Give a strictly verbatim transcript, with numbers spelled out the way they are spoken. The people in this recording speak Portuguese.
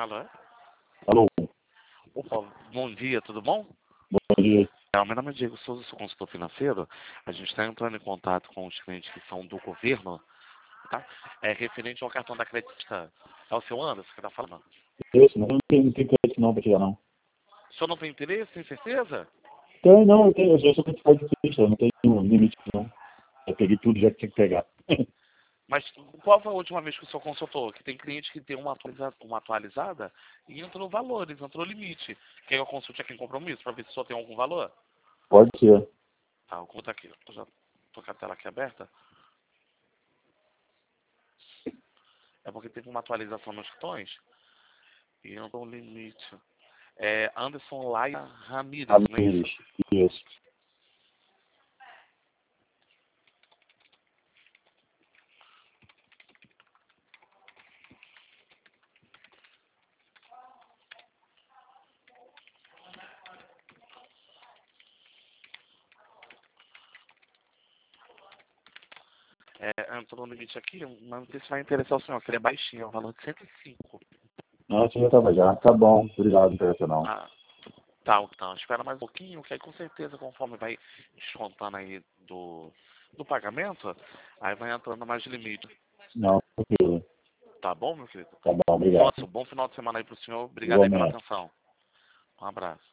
Alô? Alô, Opa, bom dia, tudo bom? bom dia. É, meu nome é Diego Souza, sou consultor financeiro. A gente está entrando em contato com os clientes que são do governo, tá? É referente ao cartão da Credita. É o seu Anderson que está falando? Isso, mas eu não tenho, não tenho crédito não para tirar, não. O senhor não tem interesse, tem certeza? Tem, não, eu, tenho, eu já sou certificado de pista, não tenho limite, não. Eu peguei tudo já que tinha que pegar. Mas qual foi a última vez que o senhor consultou? Que tem cliente que tem uma, atualiza uma atualizada e entrou valores, entrou limite. Quer que eu consulte aqui em compromisso para ver se o senhor tem algum valor? Pode ser. Tá, eu conto aqui. Eu já tô com a tela aqui aberta. É porque teve uma atualização nos cartões e entrou um limite. É Anderson Laia Ramírez, não é isso? Ramírez, isso. É, entrou no limite aqui, mas não sei se vai interessar o senhor, que ele é baixinho, é um valor de cento e cinco. Nossa, já estava já. Tá bom, obrigado, internacional. Ah, tá, então, espera mais um pouquinho, que aí com certeza, conforme vai descontando aí do, do pagamento, aí vai entrando mais limite. Não, tranquilo. Tá bom, meu querido? Tá bom, obrigado. Nossa, bom final de semana aí pro senhor. Obrigado aí pela Igualmente. atenção. Um abraço.